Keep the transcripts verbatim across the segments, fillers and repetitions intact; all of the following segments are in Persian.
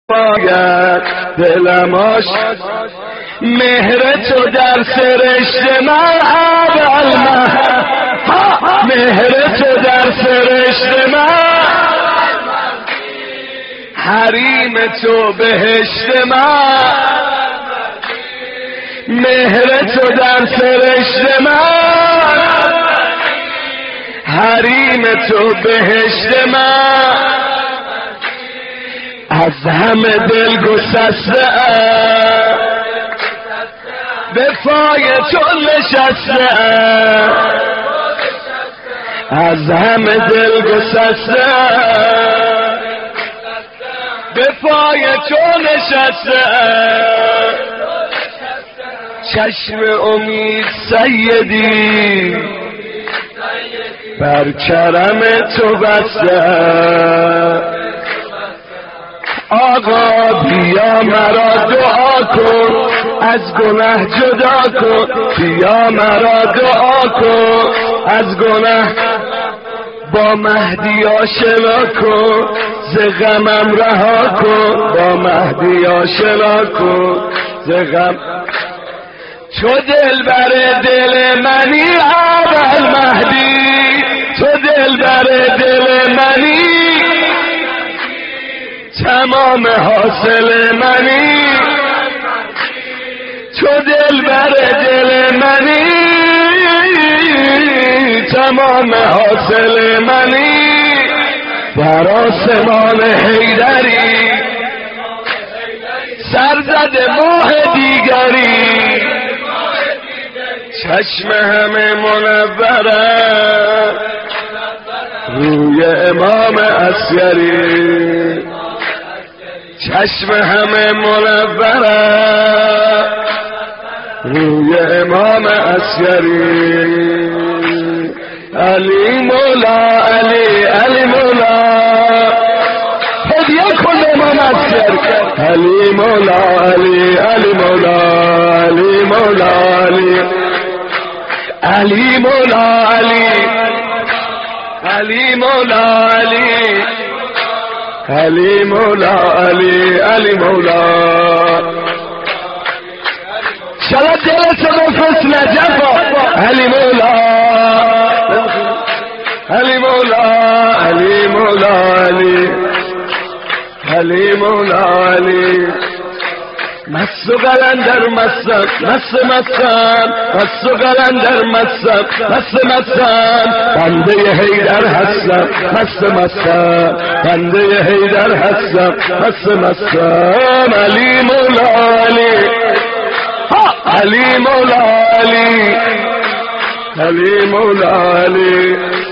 باید دلماش مهر تو در سرشت من اول مهر تو در سرشت من حریم تو بهشت من مهر تو در سرشت من حریم تو بهشت من از همه دل گسسته ام به پای تو نشسته ام از همه دل گسسته ام به پای تو نشسته ام چشم امید سیدی بر کرم تو بسته ام آقا بیا مرا دعا کن از گناه جدا کن بیا مرا دعا کن از گناه با مهدی آشنا کن ز غمم رها کن با مهدی آشنا کن ز غم تو دل بر دل منی اول مهدی تو دل بر دل منی تمام حاصل منی تو دل بر دل منی تمام حاصل منی در آسمان حیدری سرزد ماه دیگری چشم همه منوره روی امام عسکری چشم همه منوره روی امام عسکری علی مولا علی علی مولا هدیه کن امام عسکر علی مولا علی علی مولا علی مولا علی علی مولا علی علی مولا علی علی مولا علی علی مولا شاید دلت مفس نجفا علی مولا علی مولا علی مولا علی علی مولا علی مس و قلندر مسم مس مسم مس و قلندر مسم مس مسم بنده حیدر هستم مس مسم بنده حیدر هستم مس مسم علی مولا علی علی مولا علی علی مولا علی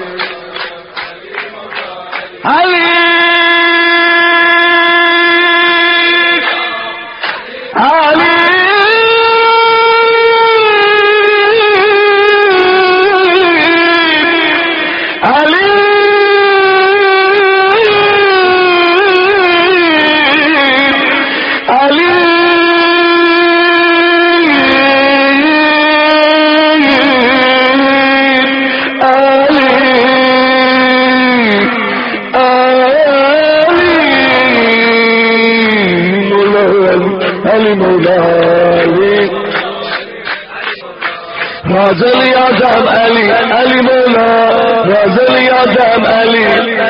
علی رازل یادم علی علی مولا رازل یادم علی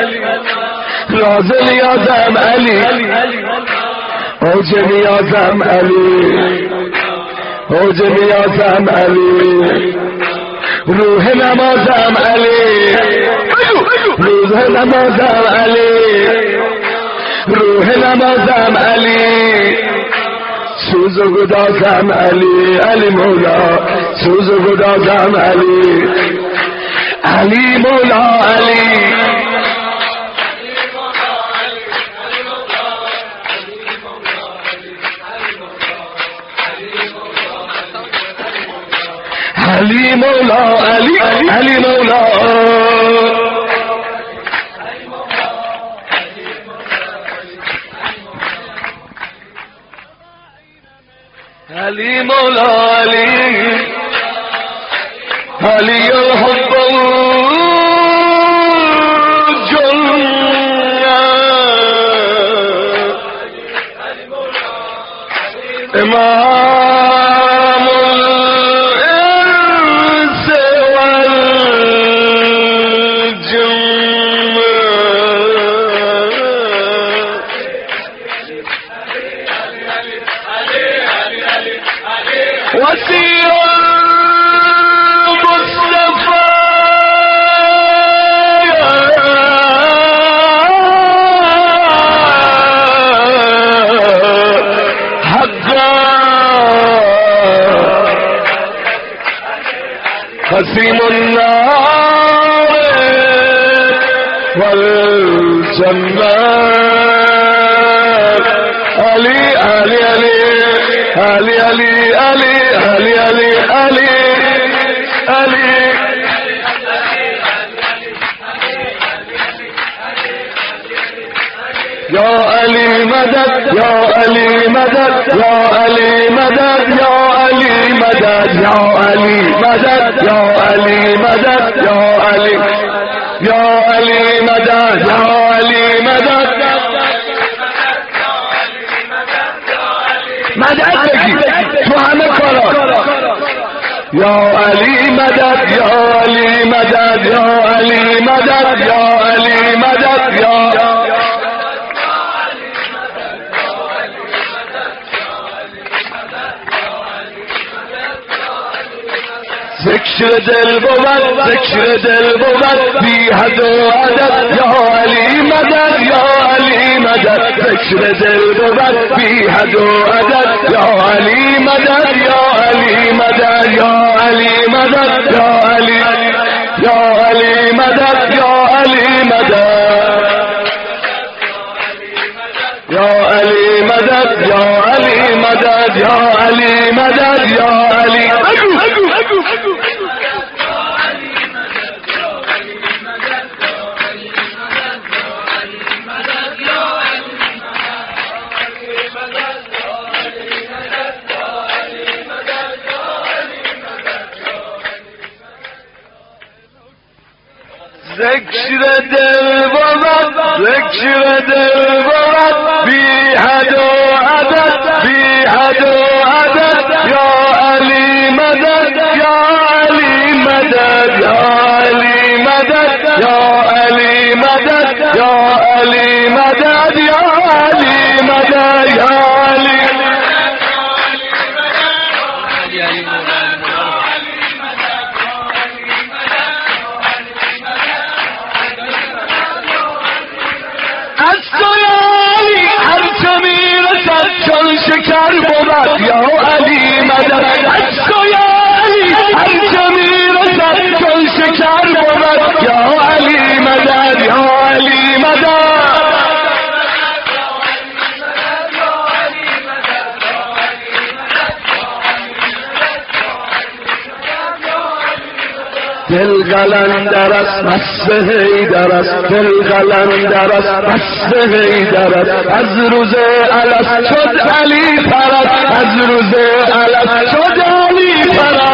رازل یادم علی اوج نیازم علی اوج نیازم علی روح نمازم علی روح نمازم علی روح نمازم علی سوز و گدازم علی علی مولا سوز و گدازم علی علی مولا علی علی مولا علی علی مولا علی مولا علی علی الحب امام الانس والجن وسير المصطفى قسيم النار والجنة علي علي علي علي علي علي علي علي علي علي يا علي مدد يا علي مدد يا علي مدد يا علي مدد يا علي مدد يا علي مدد يا علي يا علي مدد يا علي مدد مدد بگی تو همه کارا یا علی مدد یا علی مدد یا علی مدد یا علی مدد یا ذکر دل بود ذکر دل بود بی حد و عدد یا علی مدد یا علی مدد ذکر دل بود بی حد و عدد یا علی مدد یا علی مدد یا علی مدد یا علی یا علی مدد یا علی مدد یا علی مدد یا علی مدد یا علی مدد یا علی ذکر دل بود ذکر دل بود بی حد و عدد بی حد و عدد یا علی مدد یا علی مدد یا علی مدد یا علی مدد یا علی مدد یا علی مدد یا علی شکر بود یا علی مدد از تو یا علی هر جمیر زد چون شکر بود یا علی مدد یا علی مدد دل قلندر است مست حیدر است دل قلندر است مست حیدر است از روز الست شد علی پرست از روز الست شد علی پرست